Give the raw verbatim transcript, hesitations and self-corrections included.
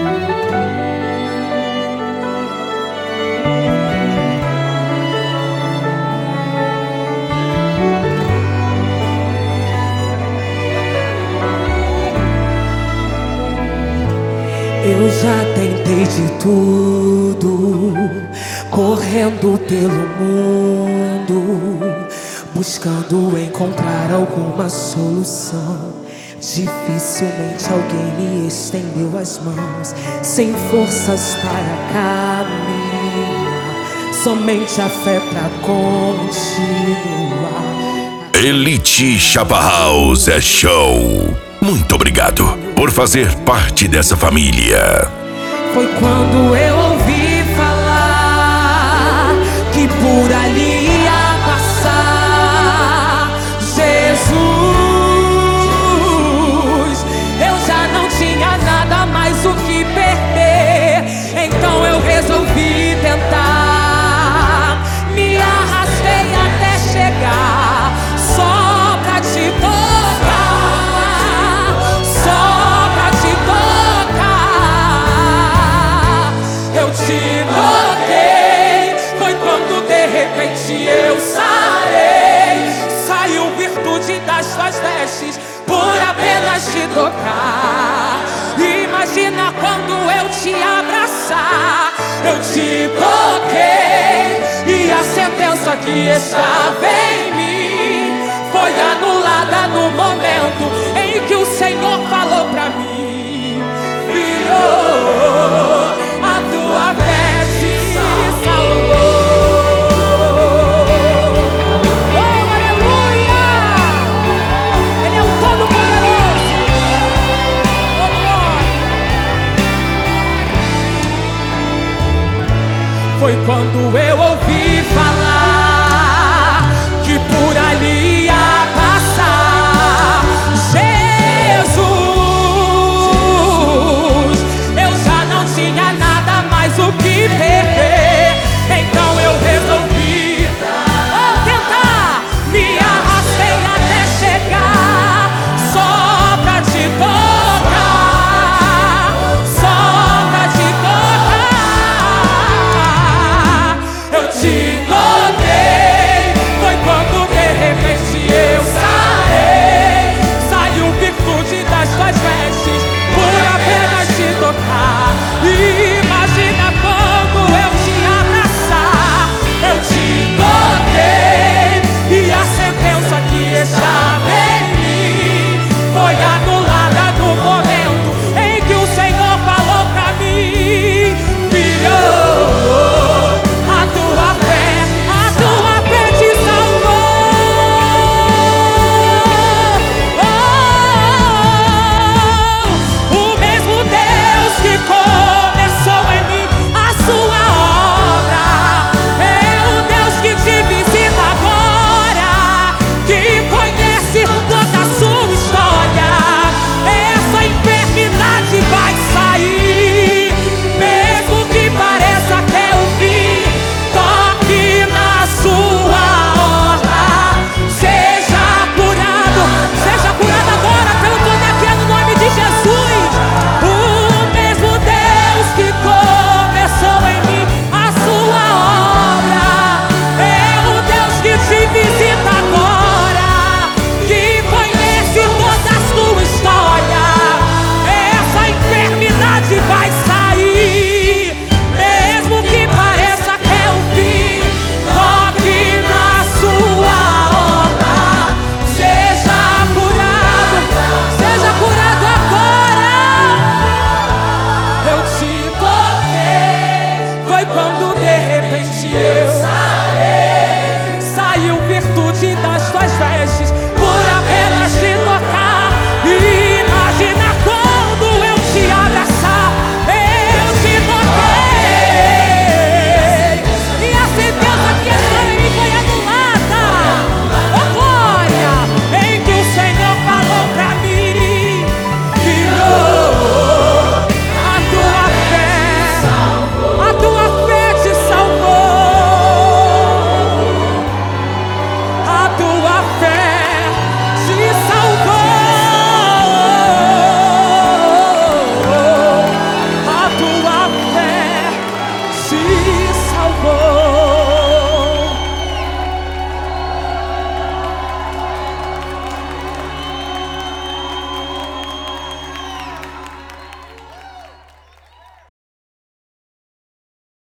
Eu já tentei de tudo, correndo pelo mundo, buscando encontrar alguma solução. Dificilmente alguém me estendeu as mãos, sem forças para caminhar, somente a fé pra continuar. Elite Chapa House é show. Muito obrigado por fazer parte dessa família. Foi quando eu ouvi falar que por ali ia passar Jesus. Eu já não tinha nada mais o que perder, então eu resolvi tentar. Me arrastei até chegar só pra te tocar, só pra te tocar. Eu te toquei, foi quando de repente eu sarei. Saiu virtude das tuas vestes por apenas te tocar. Imagina quando eu te abraçar. Eu te toquei e a sentença que estava em mim foi anulada no momento em que o Senhor falou pra mim: filho, a tua fé te salvou. Oh, aleluia! Ele é o Todo-Poderoso. Oh, glória! Foi quando eu ouvi falar